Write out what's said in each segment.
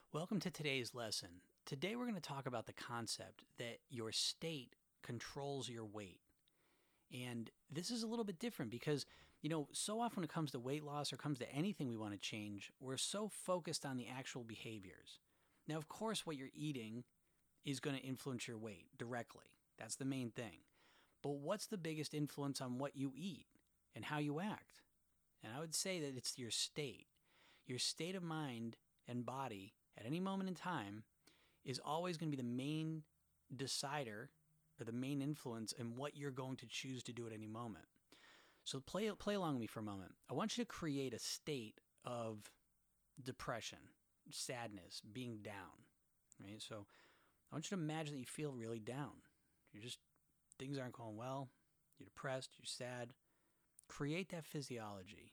Welcome to today's lesson. Today we're going to talk about the concept that your state controls your weight. And this is a little bit different because, so often when it comes to weight loss or comes to anything we want to change, we're so focused on the actual behaviors. Now, of course, what you're eating is going to influence your weight directly. That's the main thing. But what's the biggest influence on what you eat and how you act? And I would say that it's your state. Your state of mind and body at any moment in time is always going to be the main decider or the main influence in what you're going to choose to do at any moment. So play along with me for a moment. I want you to create a state of depression, sadness, being down, right? So I want you to imagine that you feel really down. Things aren't going well. You're depressed. You're sad. Create that physiology.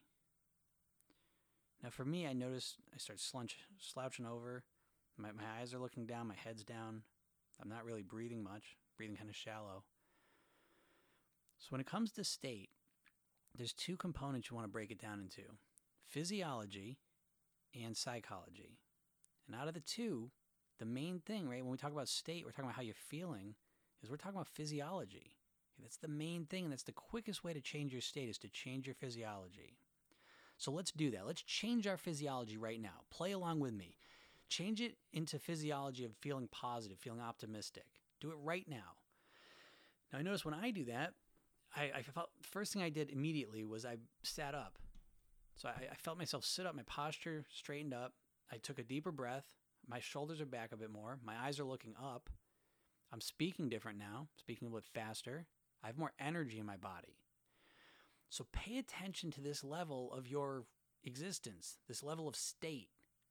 Now, for me, I notice I start slouching over. My eyes are looking down. My head's down. I'm not really breathing much. Breathing kind of shallow. So when it comes to state, there's two components you want to break it down into: physiology and psychology. And out of the two, the main thing, right, when we talk about state, we're talking about how you're feeling, is we're talking about physiology. That's the main thing, and that's the quickest way to change your state is to change your physiology. So let's do that. Let's change our physiology right now. Play along with me. Change it into physiology of feeling positive, feeling optimistic. Do it right now. Now, I notice when I do that, I felt, first thing I did immediately was I sat up. So I felt myself sit up, my posture straightened up. I took a deeper breath. My shoulders are back a bit more. My eyes are looking up. I'm speaking different now, speaking a little bit faster. I have more energy in my body. So pay attention to this level of your existence, this level of state,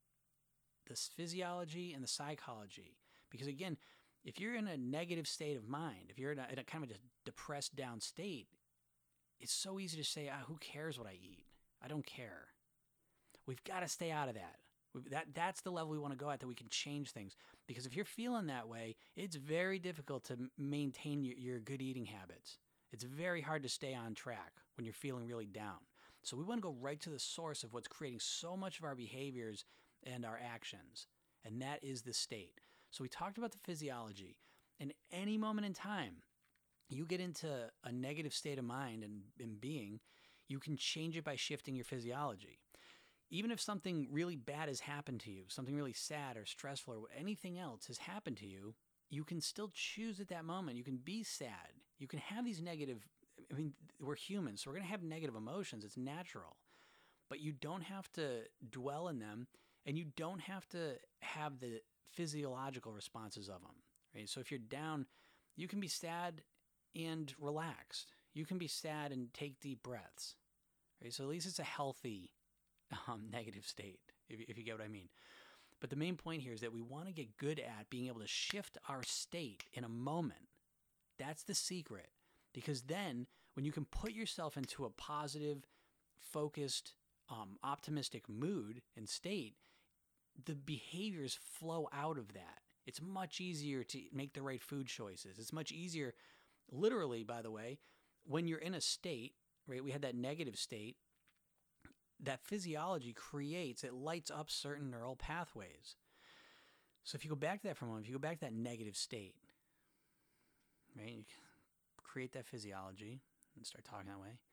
this physiology and the psychology. Because again, if you're in a negative state of mind, if you're in a kind of a depressed down state, it's so easy to say, who cares what I eat? I don't care. We've got to stay out of that. That's the level we want to go at, that we can change things. Because if you're feeling that way, it's very difficult to maintain your good eating habits. It's very hard to stay on track when you're feeling really down. So we want to go right to the source of what's creating so much of our behaviors and our actions, and that is the state. So we talked about the physiology. And any moment in time, you get into a negative state of mind and being, you can change it by shifting your physiology. Even if something really bad has happened to you, something really sad or stressful or anything else has happened to you, you can still choose at that moment. You can be sad. You can have these we're humans, so we're going to have negative emotions. It's natural. But you don't have to dwell in them, and you don't have to have the physiological responses of them, right? So if you're down, you can be sad and relaxed. You can be sad and take deep breaths, right? So at least it's a healthy negative state, if you get what I mean. But the main point here is that we want to get good at being able to shift our state in a moment. That's the secret. Because then when you can put yourself into a positive, focused, optimistic mood and state, the behaviors flow out of that. It's much easier to make the right food choices. It's much easier, literally, by the way, when you're in a state, right? We had that negative state. That physiology it lights up certain neural pathways. So if you go back to that for a moment, if you go back to that negative state, right, you create that physiology and start talking that way.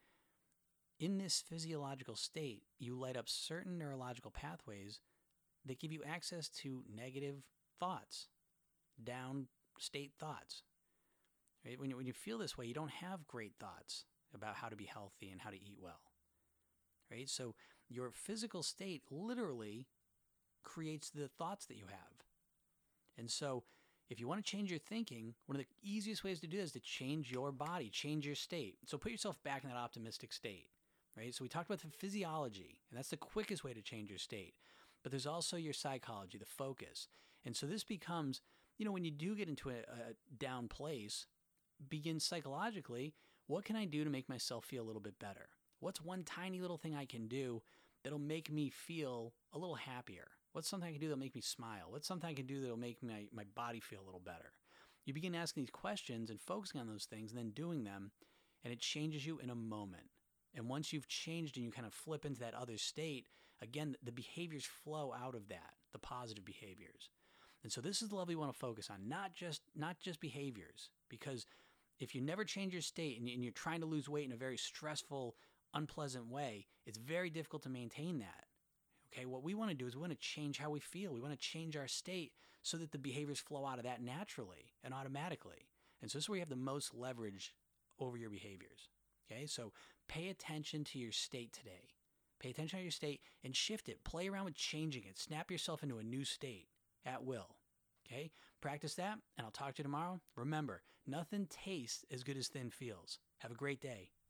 In this physiological state, you light up certain neurological pathways that give you access to negative thoughts, down state thoughts. Right? When you feel this way, you don't have great thoughts about how to be healthy and how to eat well. Right? So your physical state literally creates the thoughts that you have. And so if you want to change your thinking, one of the easiest ways to do that is to change your body, change your state. So put yourself back in that optimistic state, right? So we talked about the physiology, and that's the quickest way to change your state. But there's also your psychology, the focus. And so this becomes, when you do get into a down place, begin psychologically, what can I do to make myself feel a little bit better? What's one tiny little thing I can do that'll make me feel a little happier? What's something I can do that'll make me smile? What's something I can do that'll make my body feel a little better? You begin asking these questions and focusing on those things and then doing them, and it changes you in a moment. And once you've changed and you kind of flip into that other state, again, the behaviors flow out of that, the positive behaviors. And so this is the level you want to focus on, not just behaviors, because if you never change your state and you're trying to lose weight in a very stressful, unpleasant way, it's very difficult to maintain that. Okay, what we want to do is we want to change how we feel. We want to change our state so that the behaviors flow out of that naturally and automatically. And so this is where you have the most leverage over your behaviors. Okay, so pay attention to your state today. Pay attention to your state and shift it. Play around with changing it. Snap yourself into a new state at will. Okay, practice that, and I'll talk to you tomorrow. Remember, nothing tastes as good as thin feels. Have a great day.